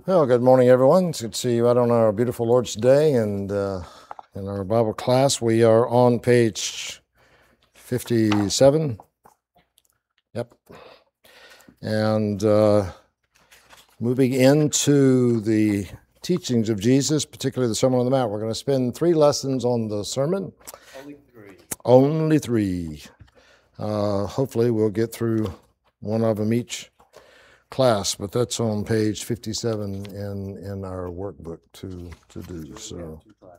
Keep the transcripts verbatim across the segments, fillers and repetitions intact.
Well, good morning, everyone. It's good to see you out on our beautiful Lord's Day, and uh, in our Bible class, we are on page fifty-seven. Yep. And uh, moving into the teachings of Jesus, particularly the Sermon on the Mount, we're going to spend three lessons on the sermon. Only three. Only three. Uh, hopefully, we'll get through one of them each class, but that's on page fifty-seven in in our workbook to to do. So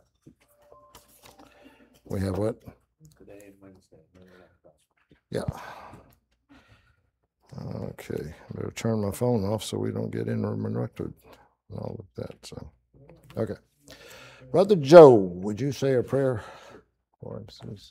we have what? Today and Wednesday. Yeah. Okay. Better turn my phone off so we don't get interrupted and all of that. So, okay. Brother Joe, would you say a prayer for him, please?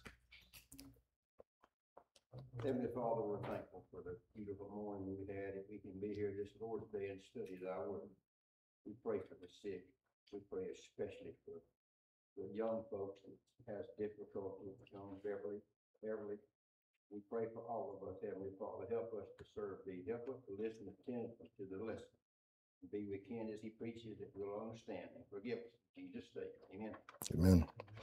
Heavenly Father, we're thankful for the beautiful morning we had. If we can be here this Lord's Day and study thy word, we pray for the sick. We pray especially for the young folks that has difficulty with young Beverly. Beverly, we pray for all of us, Heavenly Father. Help us to serve thee. Help us to listen attentively to the lesson. Be with Ken as he preaches that we'll understand and forgive us. In Jesus' name, amen. Amen.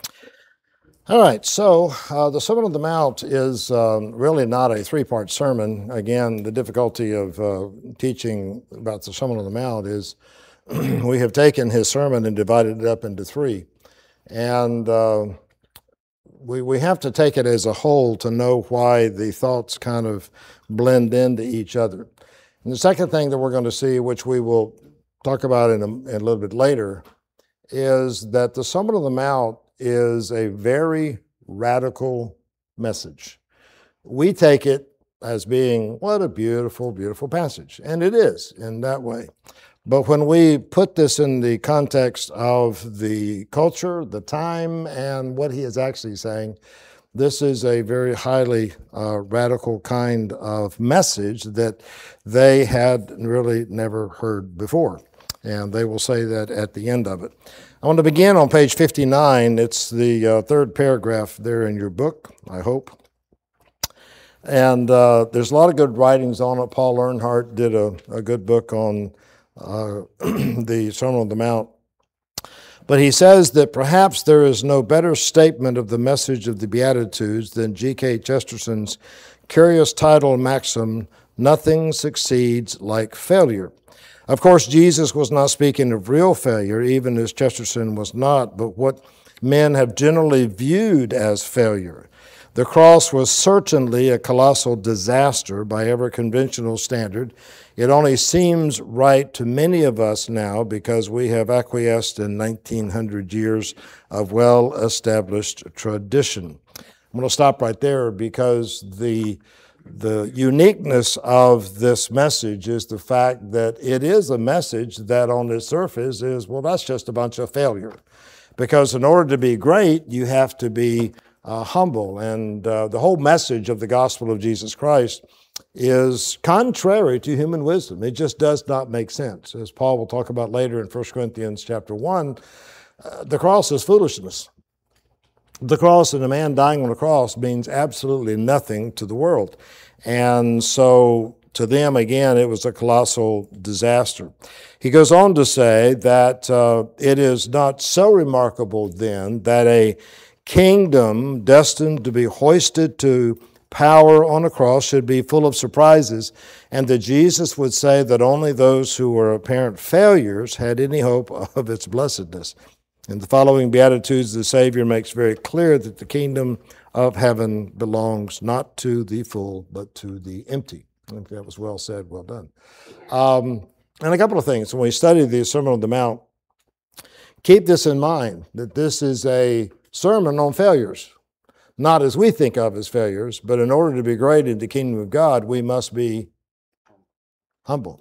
All right, so uh, the Sermon on the Mount is um, really not a three-part sermon. Again, the difficulty of uh, teaching about the Sermon on the Mount is we have taken his sermon and divided it up into three. And uh, we, we have to take it as a whole to know why the thoughts kind of blend into each other. And the second thing that we're going to see, which we will talk about in a, in a little bit later, is that the Sermon on the Mount is a very radical message. We take it as being, what a beautiful, beautiful passage. And it is in that way. But when we put this in the context of the culture, the time, and what he is actually saying, this is a very highly uh, radical kind of message that they had really never heard before. And they will say that at the end of it. I want to begin on page fifty-nine. It's the uh, third paragraph there in your book, I hope. And uh, there's a lot of good writings on it. Paul Earnhardt did a, a good book on uh, the Sermon on the Mount. But he says that perhaps there is no better statement of the message of the Beatitudes than G K Chesterton's curious title maxim, "Nothing succeeds like failure." Of course, Jesus was not speaking of real failure, even as Chesterton was not, but what men have generally viewed as failure. The cross was certainly a colossal disaster by every conventional standard. It only seems right to many of us now because we have acquiesced in nineteen hundred years of well-established tradition. I'm going to stop right there because the The uniqueness of this message is the fact that it is a message that on its surface is, well, that's just a bunch of failure. Because in order to be great, you have to be uh, humble. And uh, the whole message of the gospel of Jesus Christ is contrary to human wisdom. It just does not make sense. As Paul will talk about later in First Corinthians chapter one, uh, the cross is foolishness. The cross and a man dying on the cross means absolutely nothing to the world. And so to them, again, it was a colossal disaster. He goes on to say that uh, it is not so remarkable then that a kingdom destined to be hoisted to power on a cross should be full of surprises, and that Jesus would say that only those who were apparent failures had any hope of its blessedness. In the following Beatitudes, the Savior makes very clear that the kingdom of heaven belongs not to the full, but to the empty. I think that was well said, well done. Um, and a couple of things. When we study the Sermon on the Mount, keep this in mind, that this is a sermon on failures. Not as we think of as failures, but in order to be great in the kingdom of God, we must be humble.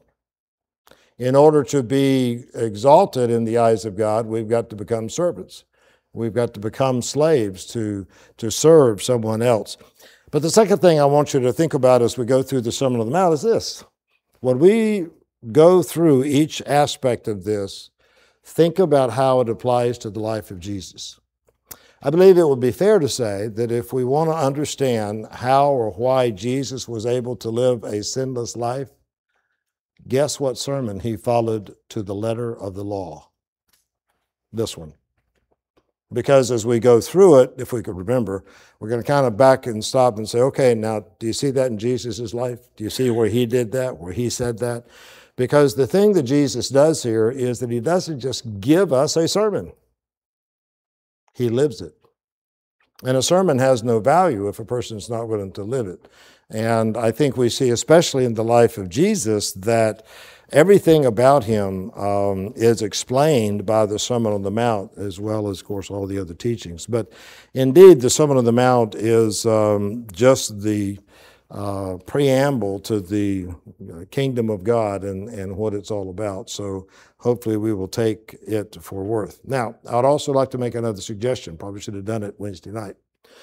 In order to be exalted in the eyes of God, we've got to become servants. We've got to become slaves to, to serve someone else. But the second thing I want you to think about as we go through the Sermon on the Mount is this. When we go through each aspect of this, think about how it applies to the life of Jesus. I believe it would be fair to say that if we want to understand how or why Jesus was able to live a sinless life, Guess what sermon he followed to the letter of the law? This one. Because as we go through it, if we could remember, we're going to kind of back and stop and say, okay, now, do you see that in Jesus' life? Do you see where he did that, where he said that? Because the thing that Jesus does here is that he doesn't just give us a sermon. He lives it. And a sermon has no value if a person is not willing to live it. And I think we see, especially in the life of Jesus, that everything about him um, is explained by the Sermon on the Mount, as well as, of course, all the other teachings. But indeed, the Sermon on the Mount is um, just the uh, preamble to the kingdom of God and, and what it's all about. So hopefully we will take it for worth. Now, I'd also like to make another suggestion. Probably should have done it Wednesday night.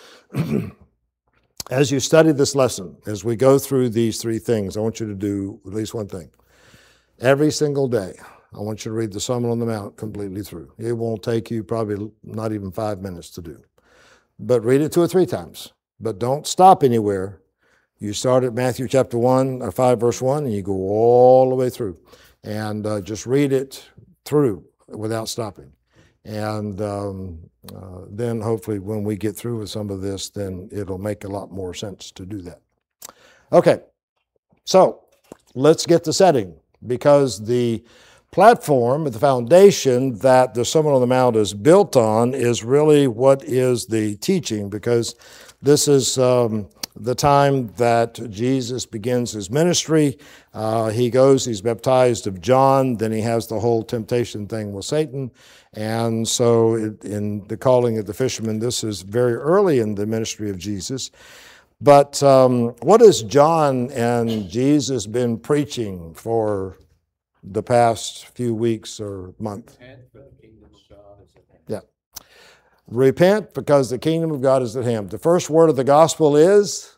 As you study this lesson, as we go through these three things, I want you to do at least one thing. Every single day, I want you to read the Sermon on the Mount completely through. It won't take you probably not even five minutes to do. But read it two or three times. But don't stop anywhere. You start at Matthew chapter one, or five, verse one, and you go all the way through. And uh, just read it through without stopping. And um, uh, then hopefully when we get through with some of this, then it'll make a lot more sense to do that. Okay, so let's get the setting, because the platform, the foundation that the Sermon on the Mount is built on is really what is the teaching, because this is um, the time that Jesus begins his ministry. Uh, he goes, he's baptized of John, then he has the whole temptation thing with Satan. And so it, in the calling of the fishermen, this is very early in the ministry of Jesus. But um, what has John and Jesus been preaching for the past few weeks or month? Repent, for the kingdom of God is at hand. Yeah. Repent, because the kingdom of God is at hand. The first word of the gospel is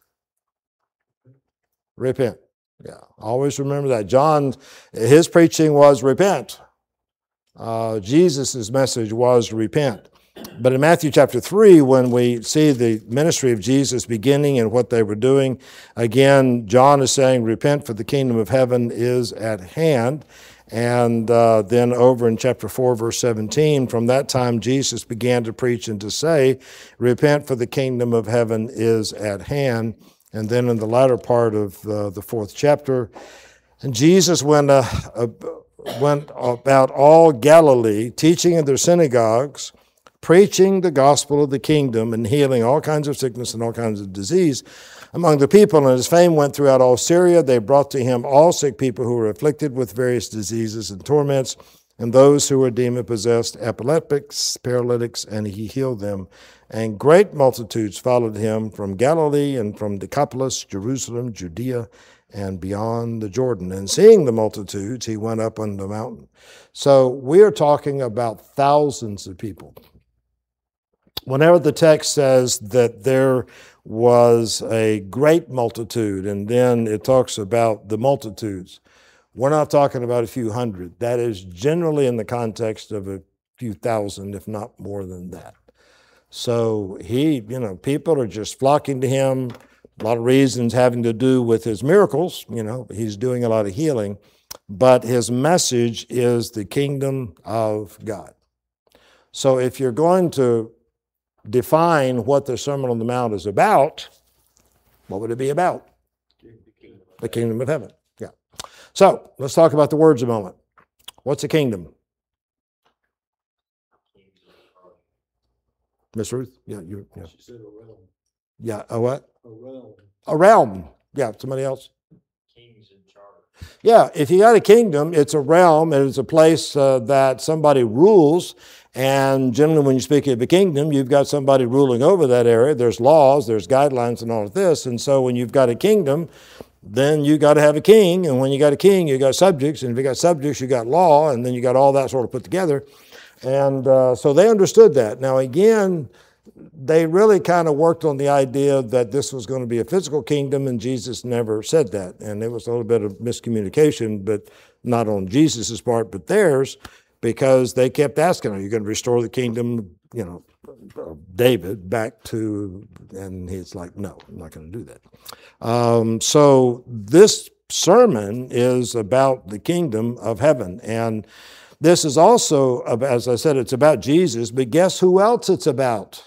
repent. Yeah, always remember that. John, his preaching was repent. Uh, Jesus' message was repent. But in Matthew chapter three, when we see the ministry of Jesus beginning and what they were doing, again, John is saying, repent, for the kingdom of heaven is at hand. And uh, then over in chapter four, verse seventeen, from that time Jesus began to preach and to say, repent, for the kingdom of heaven is at hand. And then in the latter part of uh, the fourth chapter, and Jesus went, uh, uh, went about all Galilee, teaching in their synagogues, preaching the gospel of the kingdom, and healing all kinds of sickness and all kinds of disease among the people. And his fame went throughout all Syria. They brought to him all sick people who were afflicted with various diseases and torments, and those who were demon-possessed, epileptics, paralytics, and he healed them. And great multitudes followed him from Galilee and from Decapolis, Jerusalem, Judea, and beyond the Jordan. And seeing the multitudes, he went up on the mountain. So we are talking about thousands of people. Whenever the text says that there was a great multitude, and then it talks about the multitudes, we're not talking about a few hundred. That is generally in the context of a few thousand, if not more than that. So he, you know, people are just flocking to him. A lot of reasons having to do with his miracles. You know, he's doing a lot of healing. But his message is the kingdom of God. So if you're going to define what the Sermon on the Mount is about, what would it be about? The kingdom of heaven. Yeah. So let's talk about the words a moment. What's a kingdom? Miss Ruth? Yeah, you. Yeah. She said a realm. Yeah. A what? A realm. A realm. Yeah. Somebody else? Kings in charge. Yeah. If you got a kingdom, it's a realm, and it's a place uh, that somebody rules. And generally, when you speak of a kingdom, you've got somebody ruling over that area. There's laws, there's guidelines, and all of this. And so, when you've got a kingdom, then you got to have a king. And when you got a king, you got subjects. And if you got subjects, you got law. And then you got all that sort of put together. And uh, so they understood that. Now, again, they really kind of worked on the idea that this was going to be a physical kingdom, and Jesus never said that. And it was a little bit of miscommunication, but not on Jesus' part, but theirs, because they kept asking, are you going to restore the kingdom, you know, of David back to, and he's like, no, I'm not going to do that. Um, so this sermon is about the kingdom of heaven. And this is also, as I said, it's about Jesus, but guess who else it's about?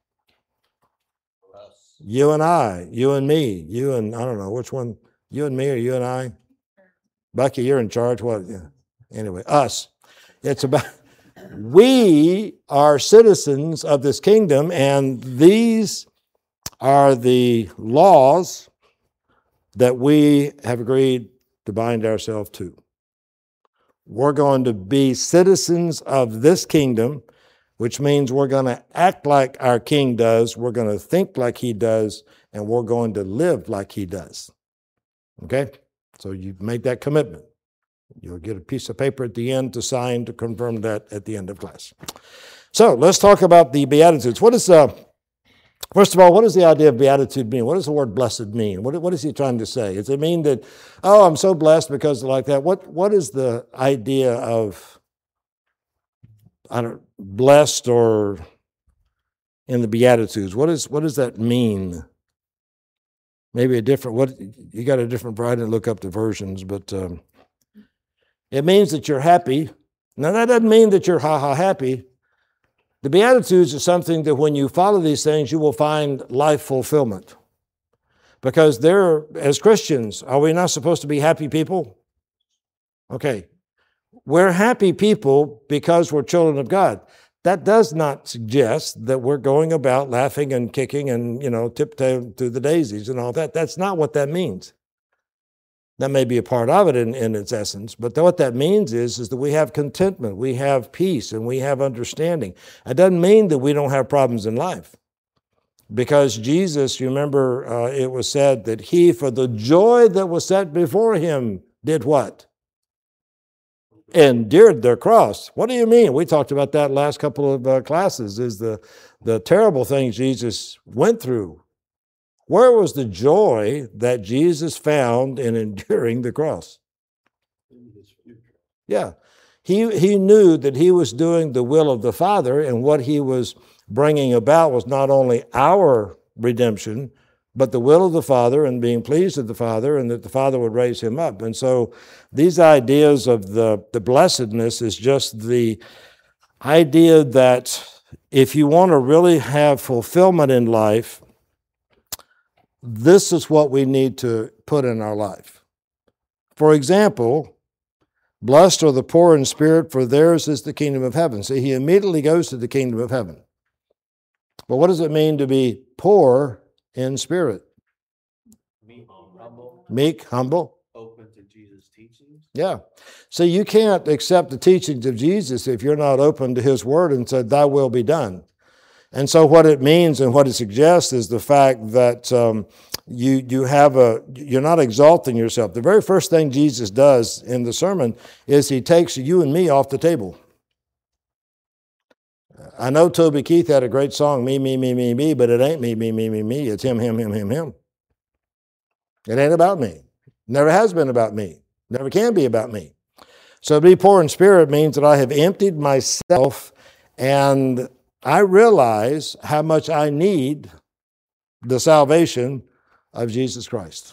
Us. You and I, you and me, you and, I don't know, which one, you and me or you and I? Bucky, you're in charge. What? Yeah. Anyway, us. It's about, we are citizens of this kingdom, and these are the laws that we have agreed to bind ourselves to. We're going to be citizens of this kingdom, which means we're going to act like our king does, we're going to think like he does, and we're going to live like he does. Okay? So you make that commitment. You'll get a piece of paper at the end to sign to confirm that at the end of class. So let's talk about the Beatitudes. What is, uh, first of all, what does the idea of Beatitude mean? What does the word blessed mean? What, what is he trying to say? Does it mean that, oh, I'm so blessed because like that? What, what is the idea of, I don't, blessed or in the Beatitudes? What is, what does that mean? Maybe a different, what, you got a different, I didn't look up the versions, but um, it means that you're happy. Now, that doesn't mean that you're ha-ha happy. The Beatitudes is something that when you follow these things, you will find life fulfillment. Because they're, as Christians, are we not supposed to be happy people? Okay. We're happy people because we're children of God. That does not suggest that we're going about laughing and kicking and, you know, tiptoeing through the daisies and all that. That's not what that means. That may be a part of it in, in its essence, but what that means is, is that we have contentment, we have peace, and we have understanding. It doesn't mean that we don't have problems in life. Because Jesus, you remember, uh, it was said that he, for the joy that was set before him, did what? Endured their cross. What do you mean? We talked about that last couple of uh, classes, is the, the terrible things Jesus went through. Where was the joy that Jesus found in enduring the cross? In his future. Yeah. He, he knew that he was doing the will of the Father, and what he was bringing about was not only our redemption, but the will of the Father and being pleased with the Father, and that the Father would raise him up. And so these ideas of the, the blessedness is just the idea that if you want to really have fulfillment in life, this is what we need to put in our life. For example, blessed are the poor in spirit, for theirs is the kingdom of heaven. See, he immediately goes to the kingdom of heaven. But what does it mean to be poor in spirit? Meek, humble, Meek, humble. open to Jesus' teachings. Yeah. So you can't accept the teachings of Jesus if you're not open to his word and said, thy will be done. And so what it means and what it suggests is the fact that um, you you have a, you're not exalting yourself. The very first thing Jesus does in the sermon is he takes you and me off the table. I know Toby Keith had a great song, me, me, me, me, me, but it ain't me, me, me, me, me. It's him, him, him, him, him. It ain't about me. Never has been about me. Never can be about me. So to be poor in spirit means that I have emptied myself, and I realize how much I need the salvation of Jesus Christ.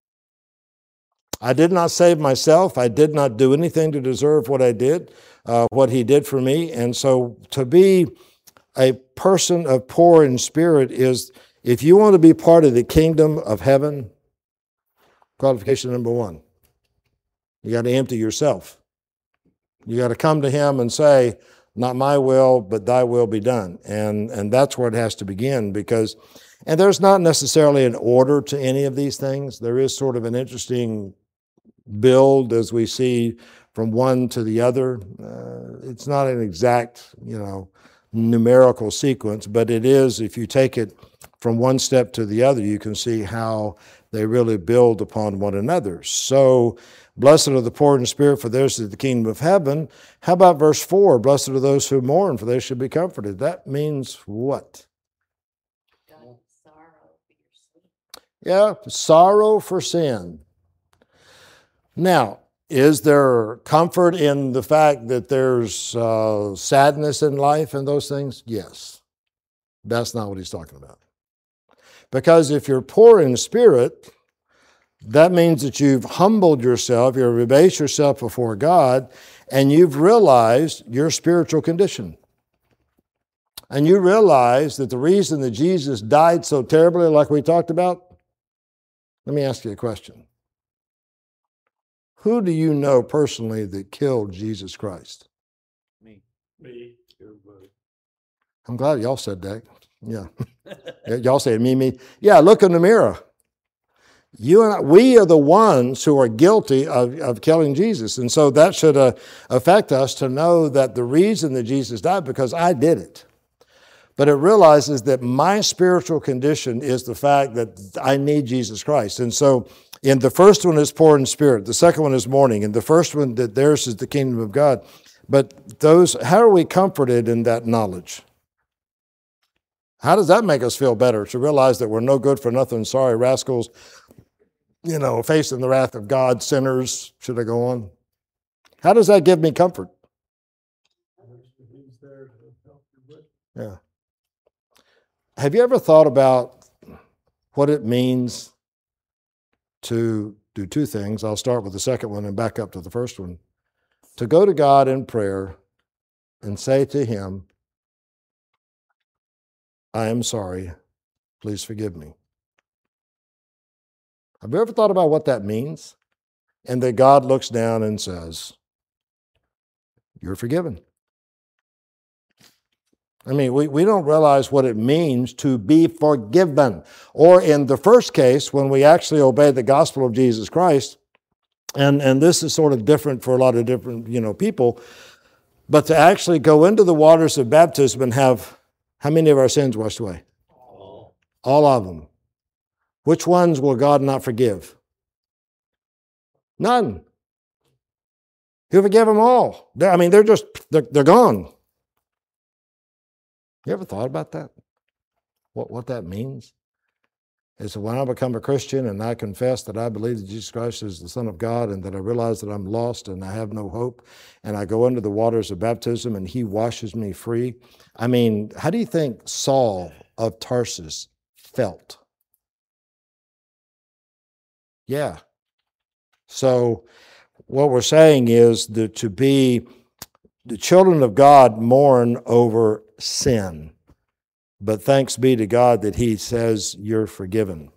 I did not save myself. I did not do anything to deserve what I did, uh, what he did for me. And so to be a person of poor in spirit is, if you want to be part of the kingdom of heaven, qualification number one, you got to empty yourself. You got to come to him and say, not my will, but thy will be done. And, and that's where it has to begin, because, and there's not necessarily an order to any of these things. There is sort of an interesting build as we see from one to the other. Uh, it's not an exact, you know, numerical sequence, but it is, if you take it from one step to the other, you can see how they really build upon one another. So, blessed are the poor in spirit, for theirs is the kingdom of heaven. How about verse four? Blessed are those who mourn, for they should be comforted. That means what? God, sorrow for your sin. Yeah, sorrow for sin. Now, is there comfort in the fact that there's uh, sadness in life and those things? Yes. That's not what he's talking about. Because if you're poor in spirit, That means that you've humbled yourself, you've rebased yourself before God, and you've realized your spiritual condition. And you realize that the reason that Jesus died so terribly, like we talked about, let me ask you a question. Who do you know personally that killed Jesus Christ? Me. Me. Everybody. I'm glad y'all said that. Yeah. Y'all say me, me. Yeah, look in the mirror. You and I, we are the ones who are guilty of, of killing Jesus. And so that should uh, affect us to know that the reason that Jesus died, because I did it. But it realizes that my spiritual condition is the fact that I need Jesus Christ. And so in the first one is poor in spirit. The second one is mourning. And the first one, that theirs is the kingdom of God. But those, how are we comforted in that knowledge? How does that make us feel better to realize that we're no good for nothing, sorry rascals, you know, facing the wrath of God, sinners, should I go on? How does that give me comfort? Yeah. Have you ever thought about what it means to do two things? I'll start with the second one and back up to the first one. To go to God in prayer and say to Him, I am sorry, please forgive me. Have you ever thought about what that means? And that God looks down and says, you're forgiven. I mean, we, we don't realize what it means to be forgiven. Or in the first case, when we actually obey the gospel of Jesus Christ, and, and this is sort of different for a lot of different, you know, people, but to actually go into the waters of baptism and have how many of our sins washed away? All. All of them. Which ones will God not forgive? None. He'll forgive them all. They're, I mean, they're just, they're, they're gone. You ever thought about that? What, what that means? Is that when I become a Christian and I confess that I believe that Jesus Christ is the Son of God and that I realize that I'm lost and I have no hope, and I go into the waters of baptism and He washes me free. I mean, how do you think Saul of Tarsus felt? Yeah. So what we're saying is that to be the children of God mourn over sin. But thanks be to God that He says you're forgiven.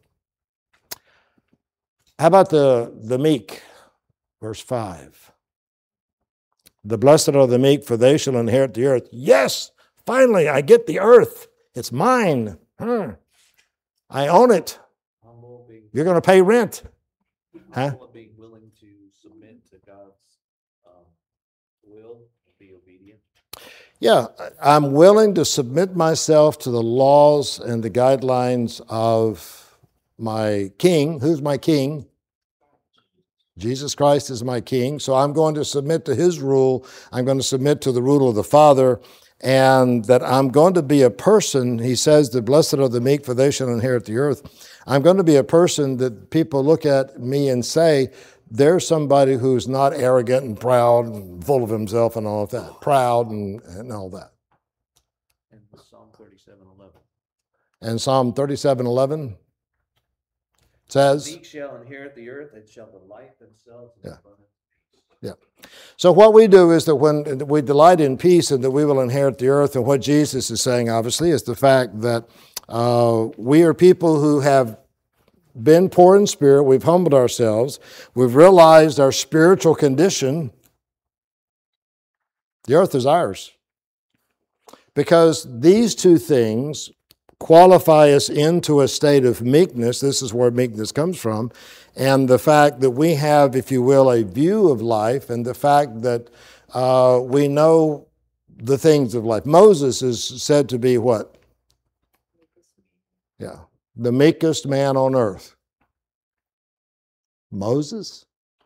How about the, the meek? Verse five. The blessed are the meek, for they shall inherit the earth. Yes, finally, I get the earth. It's mine. Hmm. I own it. Humble, being, You're going to pay rent. Huh? humble and being willing to submit to God's um, will and be obedient. Yeah, I'm willing to submit myself to the laws and the guidelines of my king. Who's my king? Jesus Christ is my king. So I'm going to submit to His rule. I'm going to submit to the rule of the Father, and that I'm going to be a person, He says, the blessed are the meek, for they shall inherit the earth. I'm going to be a person that people look at me and say, there's somebody who's not arrogant and proud and full of himself and all of that. Proud and, and all that. And Psalm thirty-seven eleven. And Psalm thirty-seven eleven says, The meek shall inherit the earth and shall delight themselves in Yeah. abundant peace. Yeah. So what we do is that when we delight in peace and that we will inherit the earth, and what Jesus is saying, obviously, is the fact that uh, we are people who have been poor in spirit, we've humbled ourselves, we've realized our spiritual condition. The earth is ours. Because these two things qualify us into a state of meekness. This is where meekness comes from. And the fact that we have, if you will, a view of life, and the fact that uh, we know the things of life. Moses is said to be what? Yeah. The meekest man on earth. Moses?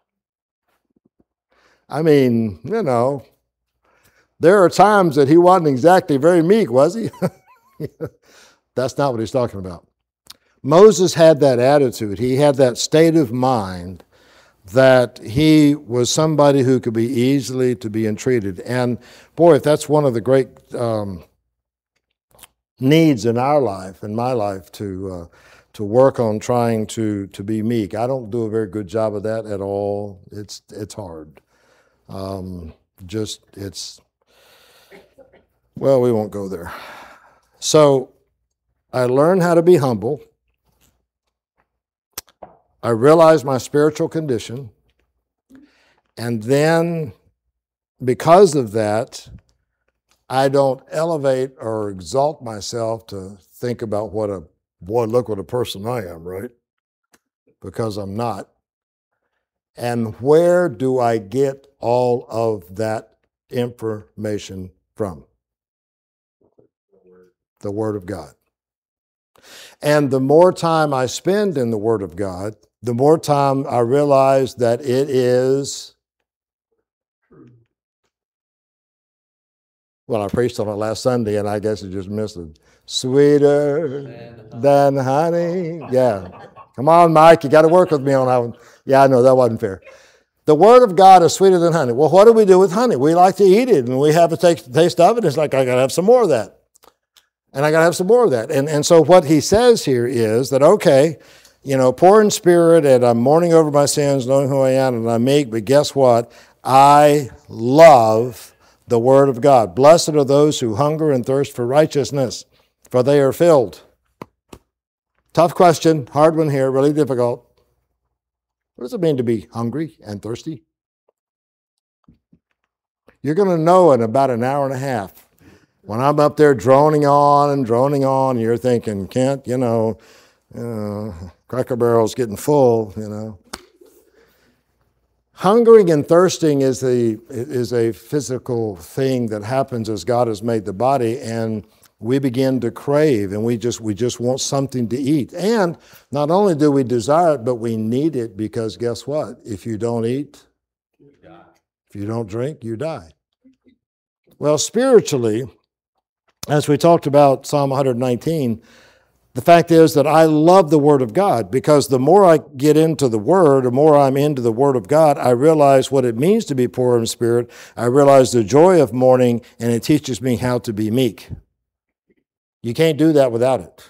I mean, you know, there are times that he wasn't exactly very meek, was he? That's not what he's talking about. Moses had that attitude. He had that state of mind that he was somebody who could be easily to be entreated. And boy, if that's one of the great um, needs in our life, in my life, to uh, to work on trying to to be meek. I don't do a very good job of that at all. It's it's hard. Um, just it's well, we won't go there. So I learned how to be humble. I realized my spiritual condition. And then, because of that, I don't elevate or exalt myself to think about what a, boy, look what a person I am, right? Because I'm not. And where do I get all of that information from? The Word of God. And the more time I spend in the Word of God, the more time I realize that it is, well, I preached on it last Sunday, and I guess I just missed it. Sweeter than honey. Yeah. Come on, Mike, you got to work with me on that one. Yeah, I know, that wasn't fair. The Word of God is sweeter than honey. Well, what do we do with honey? We like to eat it, and we have a taste of it. It's like, I got to have some more of that. And I got to have some more of that. And, and so what he says here is that, okay, you know, poor in spirit, and I'm mourning over my sins, knowing who I am, and I'm meek, but guess what? I love the Word of God. Blessed are those who hunger and thirst for righteousness, for they are filled. Tough question, hard one here, really difficult. What does it mean to be hungry and thirsty? You're going to know in about an hour and a half. When I'm up there droning on and droning on, you're thinking, Kent, you know, uh, Cracker Barrel's getting full, you know. Hungering and thirsting is a, is a physical thing that happens as God has made the body, and we begin to crave, and we just we just want something to eat. And not only do we desire it, but we need it, because guess what? If you don't eat, if you don't drink, you die. Well, spiritually, as we talked about Psalm one nineteen, the fact is that I love the Word of God, because the more I get into the Word, the more I'm into the Word of God, I realize what it means to be poor in spirit. I realize the joy of mourning, and it teaches me how to be meek. You can't do that without it.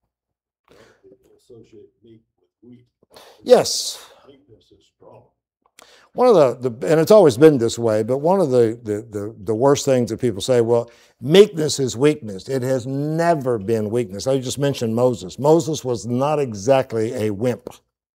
Yes. One of the, the and it's always been this way, but one of the, the, the, the worst things that people say, well, meekness is weakness. It has never been weakness. I just mentioned Moses. Moses was not exactly a wimp.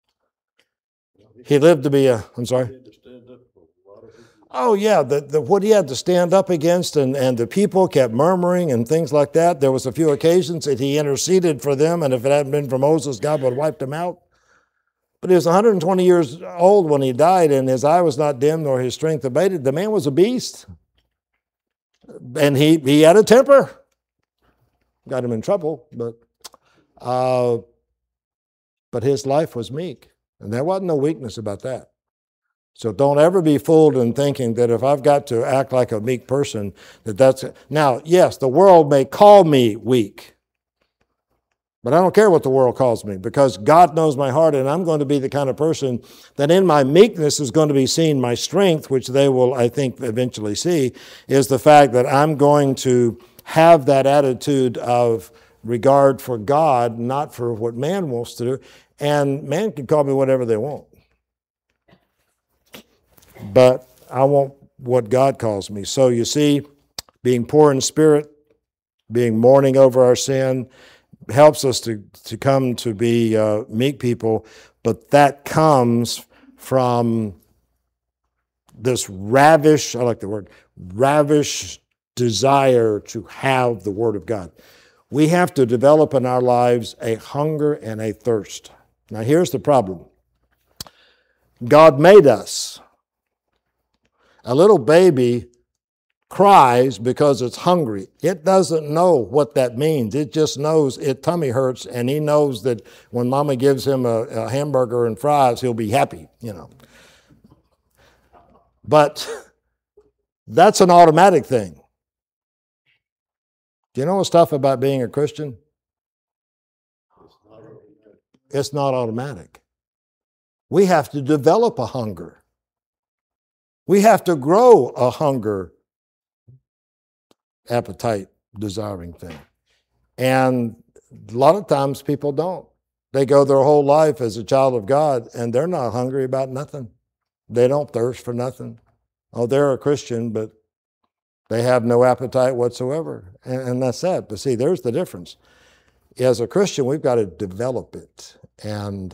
He lived to be a, I'm sorry? Oh, yeah, the, the, what he had to stand up against, and, and the people kept murmuring and things like that. There was a few occasions that he interceded for them, and if it hadn't been for Moses, God would have wiped them out. But he was one hundred twenty years old when he died, and his eye was not dim nor his strength abated. The man was a beast. And he, he had a temper. Got him in trouble, but uh, but his life was meek. And there wasn't no weakness about that. So don't ever be fooled in thinking that if I've got to act like a meek person, that that's it. Now, yes, the world may call me weak. But I don't care what the world calls me, because God knows my heart, and I'm going to be the kind of person that in my meekness is going to be seen my strength, which they will, I think, eventually see, is the fact that I'm going to have that attitude of regard for God, not for what man wants to do. And man can call me whatever they want. But I want what God calls me. So you see, being poor in spirit, being mourning over our sin, helps us to, to come to be uh, meek people, but that comes from this ravish, I like the word, ravish desire to have the Word of God. We have to develop in our lives a hunger and a thirst. Now here's the problem. God made us. A little baby cries because it's hungry. It doesn't know what that means. It just knows its tummy hurts, and he knows that when mama gives him a, a hamburger and fries, he'll be happy, you know. But that's an automatic thing. Do you know stuff about being a Christian? It's not automatic. We have to develop a hunger. We have to grow a hunger, appetite, desiring thing. And a lot of times people don't. They go their whole life as a child of God, and they're not hungry about nothing. They don't thirst for nothing. Oh, they're a Christian, but they have no appetite whatsoever. And, and that's that. But see, there's the difference. As a Christian, we've got to develop it and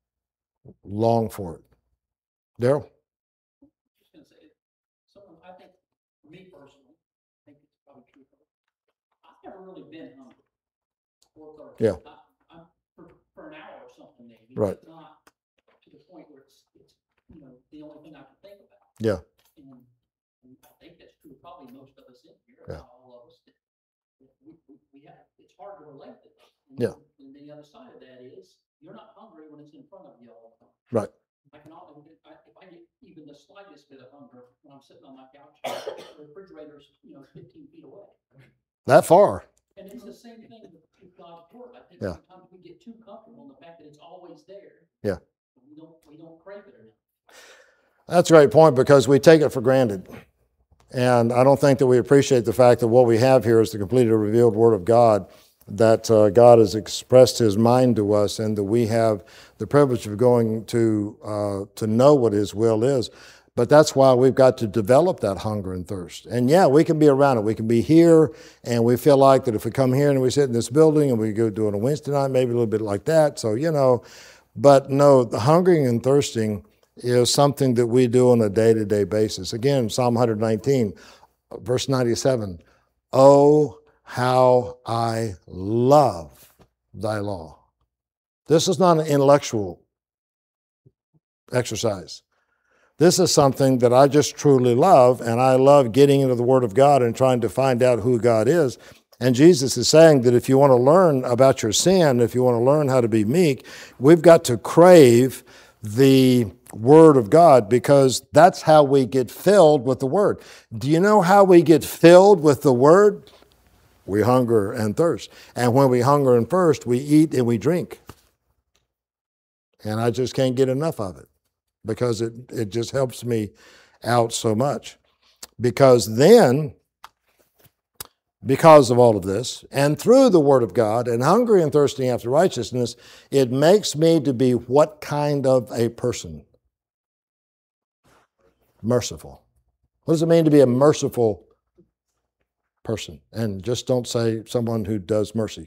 long for it. Daryl? Just gonna say, someone, I think, for me personally, I think it's probably true. for- I've never really been hungry or thirsty. Yeah. I- I'm, for, for an hour or something maybe. Right. But not to the point where it's, it's, you know, the only thing I can think about. Yeah. And, and I think that's true, probably most of us in here, if Yeah. not all of us, that, that we, we, we have, it's hard to relate to that. And Yeah. then- And the other side of that is, you're not hungry when it's in front of you all the time. Right. I can always, I, if I get even the slightest bit of hunger when I'm sitting on my couch, the refrigerator's, you know, fifteen feet away. That far. And it's the same thing with with God's word. I think Yeah. sometimes we get too comfortable in the fact that it's always there. Yeah. We don't, we don't crave it enough. That's a great point because we take it for granted. And I don't think that we appreciate the fact that what we have here is the completed revealed Word of God, that uh, God has expressed His mind to us and that we have the privilege of going to, uh, to know what His will is. But that's why we've got to develop that hunger and thirst. And yeah, we can be around it. We can be here and we feel like that if we come here and we sit in this building and we go doing a Wednesday night, maybe a little bit like that. So, you know, but no, the hungering and thirsting is something that we do on a day-to-day basis. Again, Psalm one nineteen, verse ninety-seven, oh, how I love thy law. This is not an intellectual exercise. This is something that I just truly love, and I love getting into the Word of God and trying to find out who God is. And Jesus is saying that if you want to learn about your sin, if you want to learn how to be meek, we've got to crave the Word of God because that's how we get filled with the Word. Do you know how we get filled with the Word? We hunger and thirst. And when we hunger and thirst, we eat and we drink. And I just can't get enough of it because it, it just helps me out so much. Because then, because of all of this, and through the Word of God, and hungry and thirsting after righteousness, it makes me to be what kind of a person? Merciful. What does it mean to be a merciful person? And just don't say someone who does mercy.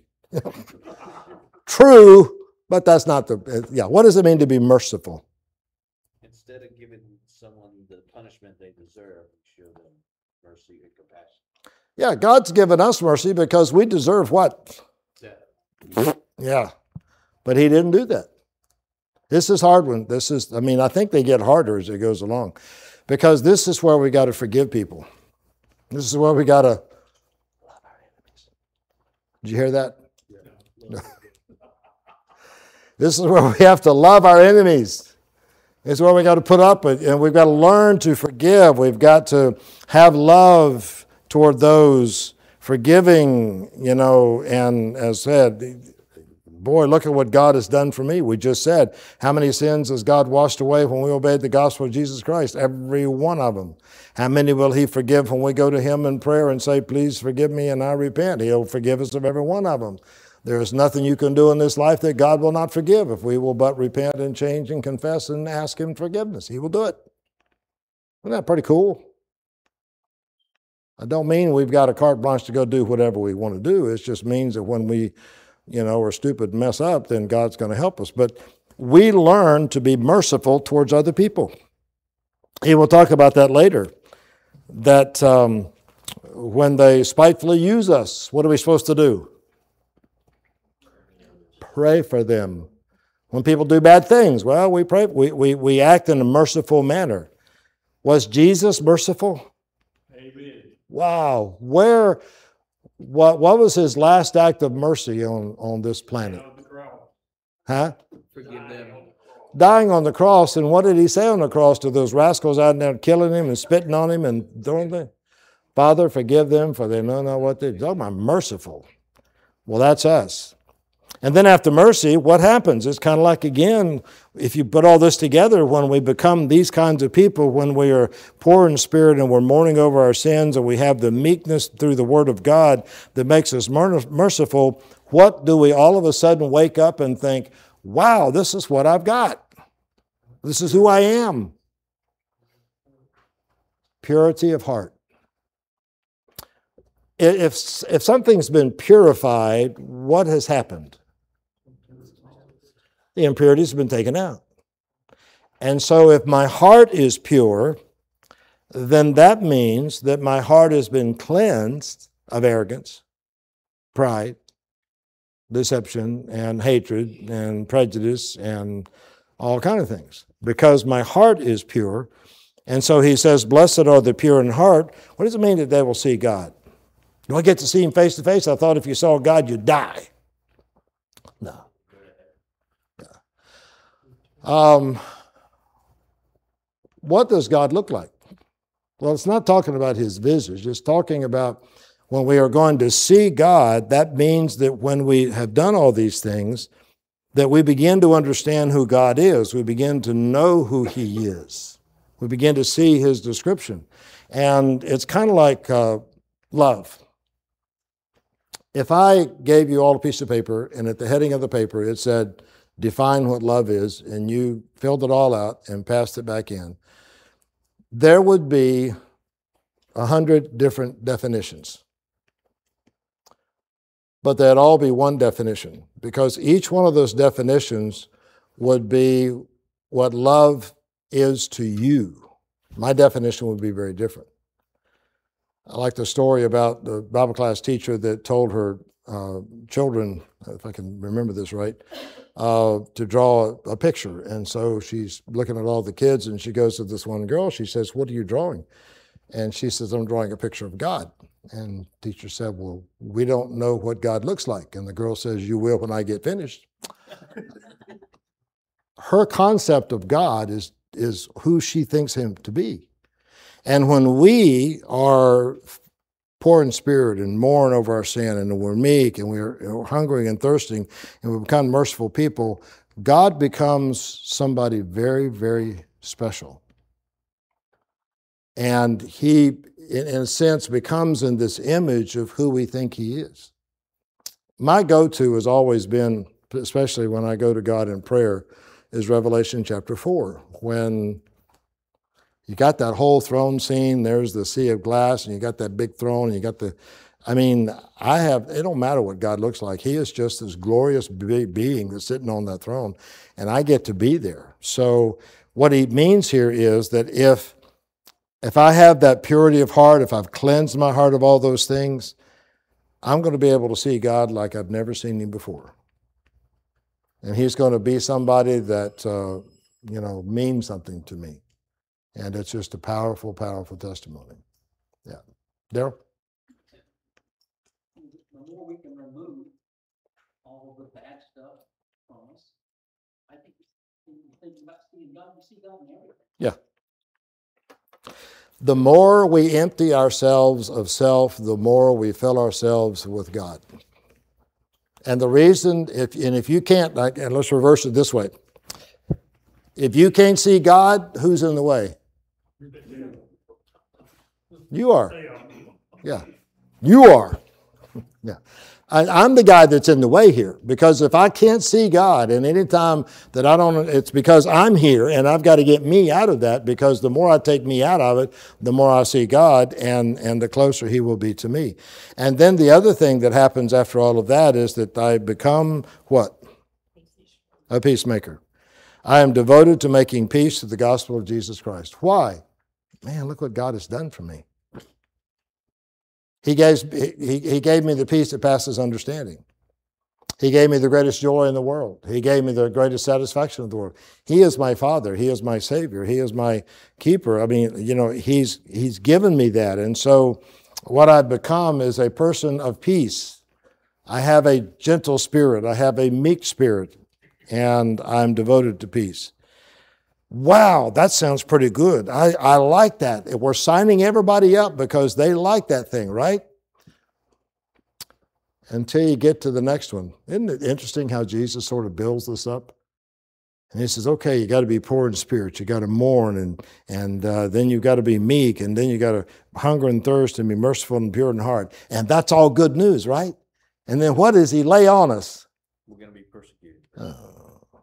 True, but that's not the, yeah, what does it mean to be merciful? Instead of giving someone the punishment they deserve, show them mercy and compassion. Yeah, God's given us mercy because we deserve what? Yeah. Yeah, but He didn't do that. This is hard one. This is, I mean, I think they get harder as it goes along because this is where we got to forgive people. This is where we got to love our enemies. Did you hear that? Yeah. This is where we have to love our enemies. It's where we got to put up with, and we've got to learn to forgive. We've got to have love toward those, forgiving, you know, and as said, boy, look at what God has done for me. We just said, how many sins has God washed away when we obeyed the gospel of Jesus Christ? Every one of them. How many will He forgive when we go to Him in prayer and say, please forgive me and I repent? He'll forgive us of every one of them. There is nothing you can do in this life that God will not forgive if we will but repent and change and confess and ask Him forgiveness. He will do it. Isn't that pretty cool? I don't mean we've got a carte blanche to go do whatever we want to do. It just means that when we, you know, are stupid and mess up, then God's going to help us. But we learn to be merciful towards other people. He will talk about that later, that um, when they spitefully use us, what are we supposed to do? Pray for them. When people do bad things, well, we pray. We, we, we act in a merciful manner. Was Jesus merciful? Amen. Wow. Where, what, what was His last act of mercy on, on this planet? Huh? Forgive them. Dying on the cross. And what did He say on the cross to those rascals out there killing Him and spitting on Him and throwing them? Father, forgive them, for they know not what they do. Talking about merciful. Well, that's us. And then after mercy, what happens? It's kind of like, again, if you put all this together, when we become these kinds of people, when we are poor in spirit and we're mourning over our sins and we have the meekness through the Word of God that makes us merciful, what do we all of a sudden wake up and think, wow, this is what I've got. This is who I am. Purity of heart. If, if something's been purified, what has happened? The impurities have been taken out. And so if my heart is pure, then that means that my heart has been cleansed of arrogance, pride, deception, and hatred, and prejudice, and all kind of things. Because my heart is pure. And so he says, blessed are the pure in heart. What does it mean that they will see God? Do I get to see him face to face? I thought if you saw God, you'd die. No. Yeah. Um, what does God look like? Well, it's not talking about his visage. It's talking about when we are going to see God, that means that when we have done all these things, that we begin to understand who God is. We begin to know who he is. We begin to see his description. And it's kind of like uh, love. If I gave you all a piece of paper, and at the heading of the paper it said, define what love is, and you filled it all out and passed it back in, there would be a hundred different definitions. But they'd all be one definition, because each one of those definitions would be what love is to you. My definition would be very different. I like the story about the Bible class teacher that told her uh, children, if I can remember this right, uh, to draw a, a picture. And so she's looking at all the kids, and she goes to this one girl. She says, what are you drawing? And she says, I'm drawing a picture of God. And the teacher said, well, we don't know what God looks like. And the girl says, you will when I get finished. Her concept of God is, is who she thinks him to be. And when we are poor in spirit and mourn over our sin, and we're meek, and we're, we're hungry and thirsting, and we become merciful people, God becomes somebody very, very special. And he, in, in a sense, becomes in this image of who we think he is. My go-to has always been, especially when I go to God in prayer, is Revelation chapter four, when you got that whole throne scene, there's the sea of glass, and you got that big throne, and you got the, I mean, I have, it don't matter what God looks like. He is just this glorious big being that's sitting on that throne, and I get to be there. So what he means here is that if, if I have that purity of heart, if I've cleansed my heart of all those things, I'm going to be able to see God like I've never seen him before. And he's going to be somebody that, uh, you know, means something to me. And it's just a powerful, powerful testimony. Yeah. Daryl? The more we can remove all of the bad stuff from us, I think when you think about seeing God, you see God in everything. Yeah. The more we empty ourselves of self, the more we fill ourselves with God. And the reason, if and if you can't, like, and let's reverse it this way. If you can't see God, who's in the way? You are. Yeah. You are. Yeah. I, I'm the guy that's in the way here, because if I can't see God, and anytime that I don't, it's because I'm here, and I've got to get me out of that, because the more I take me out of it, the more I see God, and, and the closer he will be to me. And then the other thing that happens after all of that is that I become what? A peacemaker. I am devoted to making peace through the gospel of Jesus Christ. Why? Man, look what God has done for me. He gave, he, he gave me the peace that passes understanding. He gave me the greatest joy in the world. He gave me the greatest satisfaction of the world. He is my Father. He is my Savior. He is my keeper. I mean, you know, he's, he's given me that. And so what I've become is a person of peace. I have a gentle spirit. I have a meek spirit. And I'm devoted to peace. Wow, that sounds pretty good. I, I like that. We're signing everybody up because they like that thing, right? Until you get to the next one. Isn't it interesting how Jesus sort of builds this up? And he says, okay, you got to be poor in spirit. You got to mourn, and, and uh, then you got to be meek, and then you got to hunger and thirst and be merciful and pure in heart. And that's all good news, right? And then what does he lay on us? We're going to be persecuted. Oh.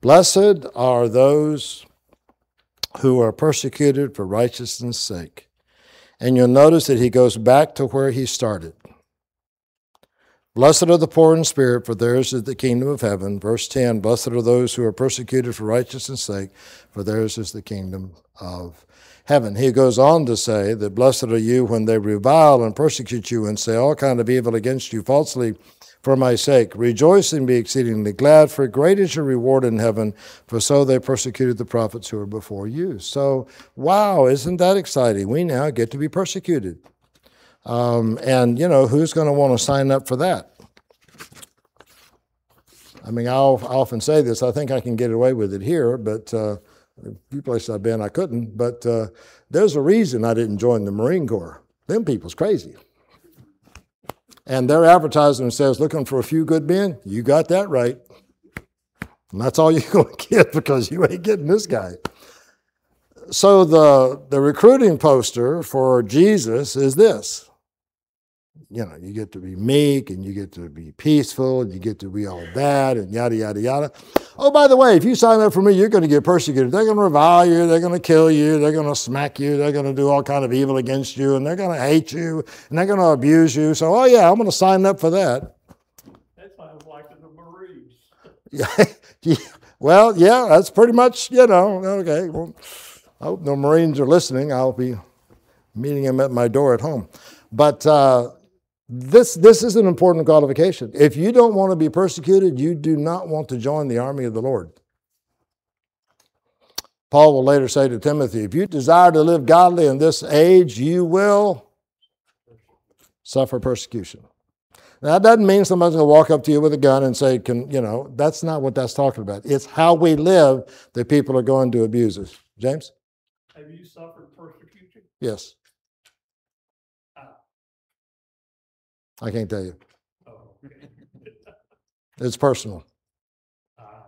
Blessed are those who are persecuted for righteousness' sake. And you'll notice that he goes back to where he started. Blessed are the poor in spirit, for theirs is the kingdom of heaven. Verse ten, blessed are those who are persecuted for righteousness' sake, for theirs is the kingdom of heaven. He goes on to say that blessed are you when they revile and persecute you and say all kind of evil against you falsely for my sake. Rejoice and be exceedingly glad, for great is your reward in heaven, for so they persecuted the prophets who were before you. So, wow, isn't that exciting? We now get to be persecuted. Um, and, you know, who's going to want to sign up for that? I mean, I'll, I often say this. I think I can get away with it here, but uh, a few places I've been, I couldn't. But uh, there's a reason I didn't join the Marine Corps. Them people's crazy. And they're advertising themselves looking for a few good men. You got that right. And that's all you're going to get because you ain't getting this guy. So the, the recruiting poster for Jesus is this. You know, you get to be meek and you get to be peaceful and you get to be all that and yada, yada, yada. Oh, by the way, if you sign up for me, you're going to get persecuted. They're going to revile you. They're going to kill you. They're going to smack you. They're going to do all kind of evil against you and they're going to hate you and they're going to abuse you. So, oh yeah, I'm going to sign up for that. That sounds like the Marines. Yeah. Well, yeah, that's pretty much, you know, okay. Well, I hope the Marines are listening. I'll be meeting them at my door at home. But uh, this, this is an important qualification. If you don't want to be persecuted, you do not want to join the army of the Lord. Paul will later say to Timothy, if you desire to live godly in this age, you will suffer persecution. Now, that doesn't mean somebody's going to walk up to you with a gun and say, "Can you know?" That's not what that's talking about. It's how we live that people are going to abuse us. James? Have you suffered persecution? Yes. How? I can't tell you. Oh, okay. It's personal. Ah,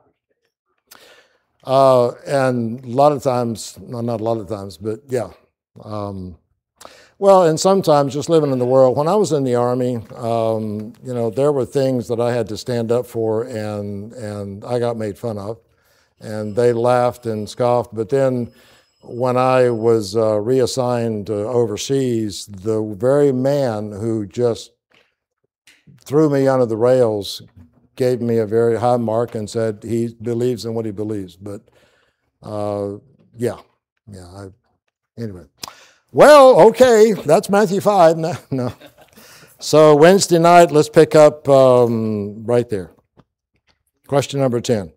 Uh, and a lot of times, no, not a lot of times, but yeah. Um, well, and sometimes just living in the world. When I was in the Army, um, you know, there were things that I had to stand up for, and and I got made fun of, and they laughed and scoffed. But then, when I was uh, reassigned uh, overseas, the very man who just threw me under the rails gave me a very high mark and said he believes in what he believes. But uh, yeah, yeah. I, anyway. Well, okay, that's Matthew five. No, no. So Wednesday night, let's pick up um, right there. Question number ten.